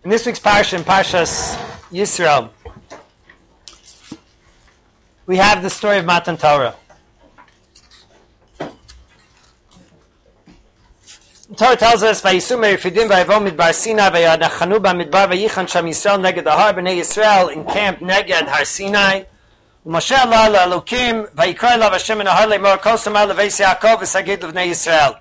In this week's parsha, in Parshas Yisrael, we have the story of Matan Torah. The Torah tells us, "Vayisu me'Refidim v'ayavo midbar Sinai v'yadachanu b'midbar v'yichan sham Yisrael neged Har b'nei Yisrael encamped neged Har Sinai. Moshe Allah la'Elokim v'yikra elav Hashem min Har le'mor kol samar leveis Yaakov v'sagid l'vnei Yisrael."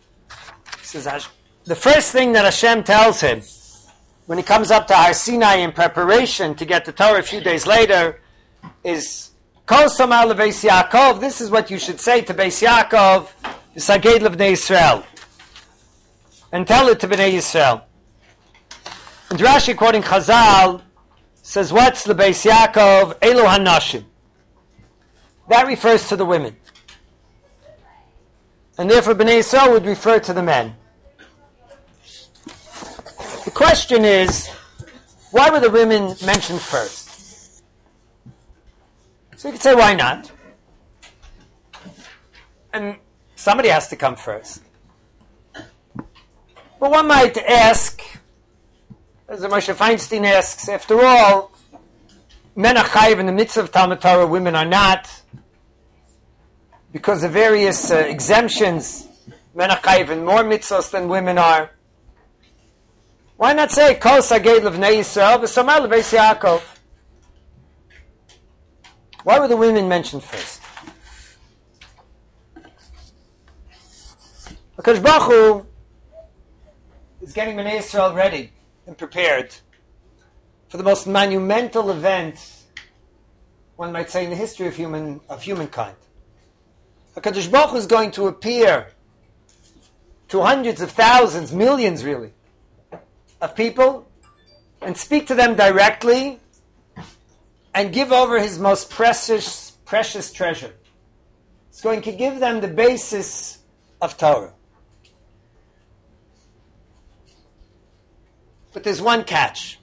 The first thing that Hashem tells him when he comes up to Har Sinai in preparation to get the Torah a few days later is Kol Samar Leveis Yaakov. This is what you should say to Beis Yaakov, V'saged L'Bnei Yisrael, and tell it to Bnei Yisrael. And Rashi, quoting Chazal, says, "What's L'Beis Yaakov? Elu Hanashim." That refers to the women, and therefore Bnei Yisrael would refer to the men. The question is, why were the women mentioned first? So you could say, why not? And somebody has to come first. But one might ask, as Moshe Feinstein asks, after all, men are chayiv in the mitzvah of Talmud Torah, women are not. Because of various exemptions, men are chayiv in more mitzvahs than women are. Why not say Kol Saged L'Vnei Yisrael v'Samar Leveis Yaakov? Why were the women mentioned first? Because Baruch Hu is getting Bnei Yisrael ready and prepared for the most monumental event, one might say, in the history of humankind. HaKadosh Baruch Hu is going to appear to hundreds of thousands, millions really, of people and speak to them directly and give over his most precious treasure. It's going to give them the basis of Torah. But there's one catch.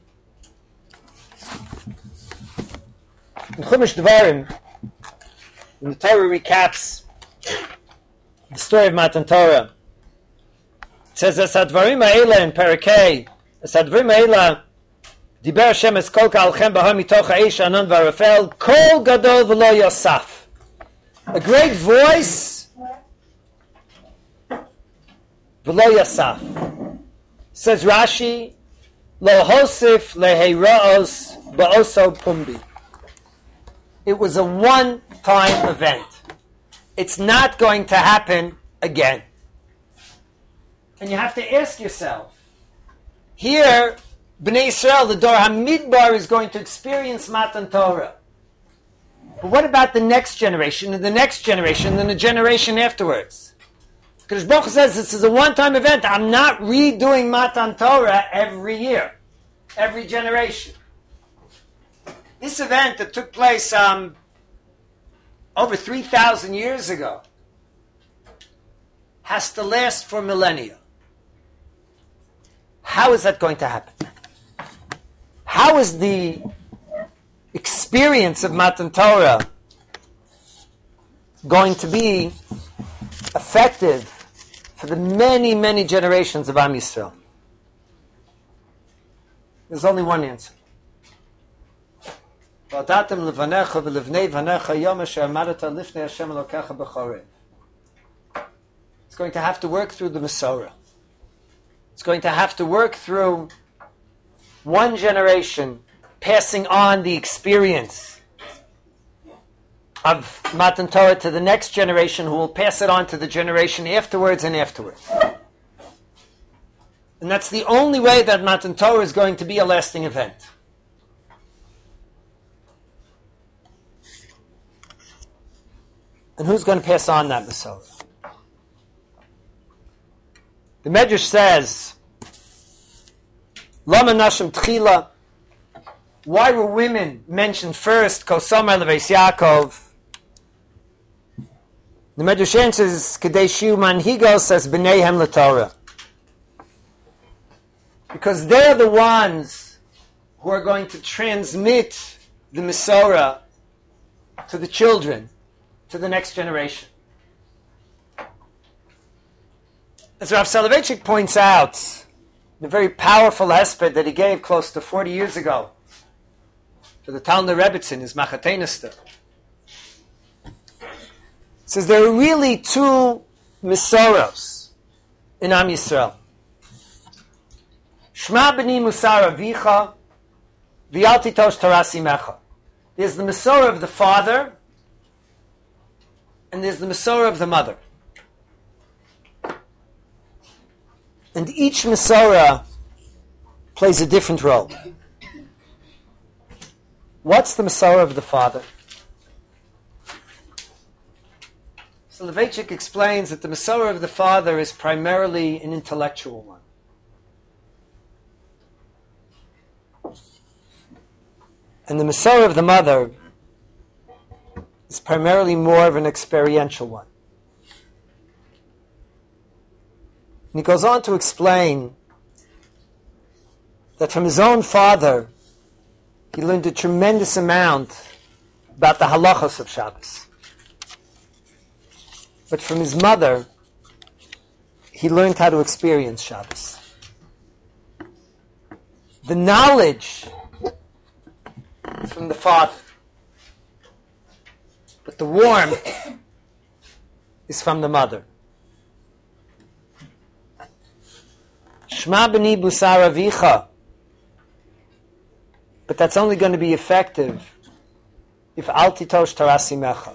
In Chumash Devarim, when the Torah recaps the story of Matan Torah, it says, "Asadvarim ha'ela" in Parakeh, "Asadvarim ha'ela diber Hashem es kol ka'alchem b'har mitoch ha'esh anon v'arafel kol gadol v'lo yosaf." A great voice v'lo yosaf. Says Rashi, "Lo hosif leheiraos ba'oso pumbi." It was a one-time event. It's not going to happen again. And you have to ask yourself, here, Bnei Yisrael, the Dor HaMidbar, is going to experience Matan Torah. But what about the next generation, and the next generation, and the generation afterwards? Because Baruch Hu says this is a one-time event. I'm not redoing Matan Torah every year, every generation. This event that took place over 3,000 years ago has to last for millennia. How is that going to happen? How is the experience of Matan Torah going to be effective for the many, many generations of Am Yisrael? There's only one answer. It's going to have to work through the Masorah. It's going to have to work through one generation passing on the experience of Matan Torah to the next generation, who will pass it on to the generation afterwards and afterwards. And that's the only way that Matan Torah is going to be a lasting event. And who's going to pass on that Masorah? The Medrash says, Lama Nashim Tchila. Why were women mentioned first? Kosamar Leveis Yaakov. The Medrash answers, Kedei Shiu Manhigos as B'neihem LaTorah. Because they're the ones who are going to transmit the Masorah to the children, to the next generation. As Rav Soloveitchik points out, The very powerful hesped that he gave close to 40 years ago for the Talmud Rebbetzin, his Machateinester. Says there are really two Mesoros in Am Yisrael. Shma b'ni musar avicha v'al titosh taras imecha. There's the Mesorah of the father and there's the Mesorah of the mother. And each Mesorah plays a different role. What's the Mesorah of the father? Soloveitchik explains that the Mesorah of the father is primarily an intellectual one. And the Mesorah of the mother is primarily more of an experiential one. And he goes on to explain that from his own father, he learned a tremendous amount about the halachos of Shabbos. But from his mother, he learned how to experience Shabbos. The knowledge is from the father, but the warmth is from the mother. Shma b'ni busar avicha. But that's only going to be effective if al titosh taras imecha.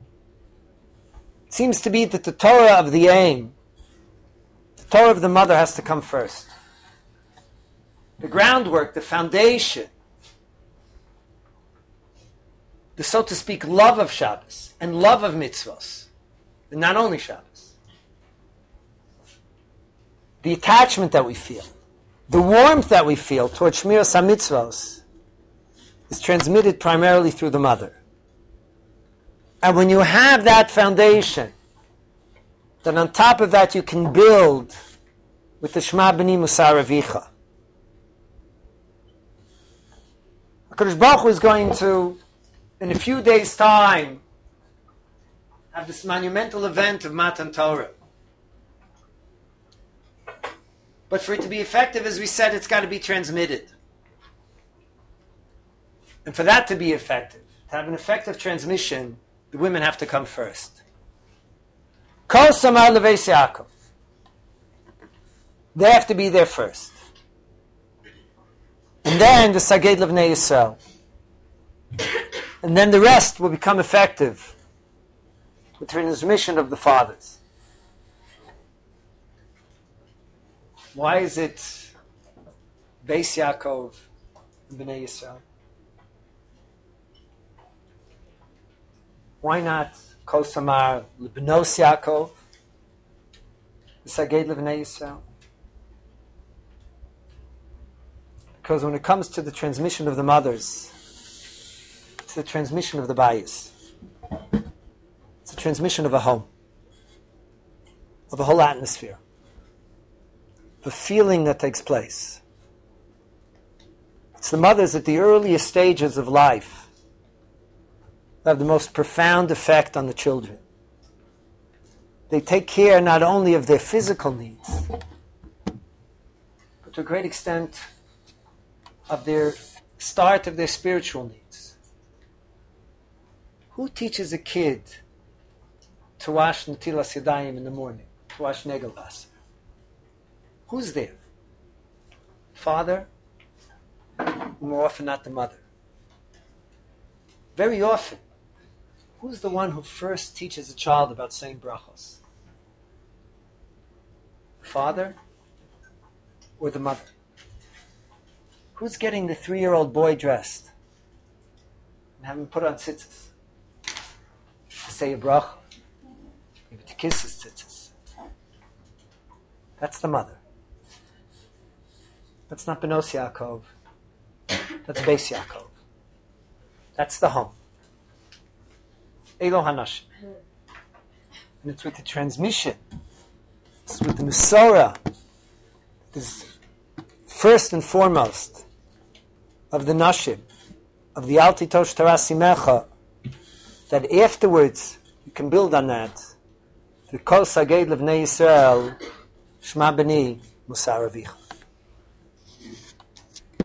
It seems to be that the Torah of the aim, the Torah of the mother has to come first. The groundwork, the foundation, the, so to speak, love of Shabbos and love of mitzvos, and not only Shabbos. The attachment that we feel, the warmth that we feel towards Shmiras HaMitzvos is transmitted primarily through the mother. And when you have that foundation, then on top of that you can build with the Shema B'ni Musar Avicha. HaKadosh Baruch Hu is going to, in a few days' time, have this monumental event of Matan Torah. But for it to be effective, as we said, it's got to be transmitted. And for that to be effective, to have an effective transmission, the women have to come first. Kol Samar Leveis Yaakov. They have to be there first. And then the Saged Levnei Yisrael. And then the rest will become effective with the transmission of the fathers. Why is it Beis Yaakov and Bnei Yisrael? Why not Kol Samar Lebnos Yaakov, the Saged Levnei Yisrael? Because when it comes to the transmission of the mothers, it's the transmission of the bayis. It's the transmission of a home, of a whole atmosphere, the feeling that takes place. It's the mothers at the earliest stages of life that have the most profound effect on the children. They take care not only of their physical needs, but to a great extent of their start of their spiritual needs. Who teaches a kid to wash Netilas Yadayim in the morning, to wash Negel Vaser? Who's there? Father? More often not the mother. Very often, who's the one who first teaches a child about saying brachos? The father or the mother? Who's getting the 3-year-old boy dressed and having him put on tzitzis? To say a bracha, maybe to kiss his tzitzis. That's the mother. That's not Benos Yaakov. That's Beis Yaakov. That's the home. Elo Hanashim. And it's with the transmission. It's with the Mesorah. This first and foremost of the Nashim, of the Al Titosh Taras Imecha, that afterwards you can build on that. The Kol Saged Levnei Yisrael, Shema B'ni Musar Avicha.